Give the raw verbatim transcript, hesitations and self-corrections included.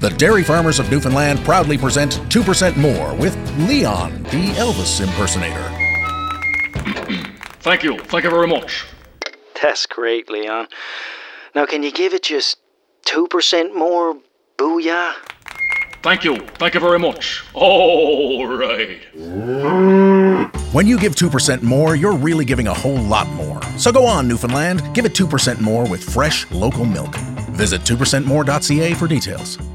The Dairy Farmers of Newfoundland proudly present two percent More with Leon, the Elvis impersonator. Thank you. Thank you very much. That's great, Leon. Now, can you give it just two percent more booyah? Thank you. Thank you very much. All right. When you give two percent more, you're really giving a whole lot more. So go on, Newfoundland. Give it two percent more with fresh, local milk. Visit two percent more dot c a for details.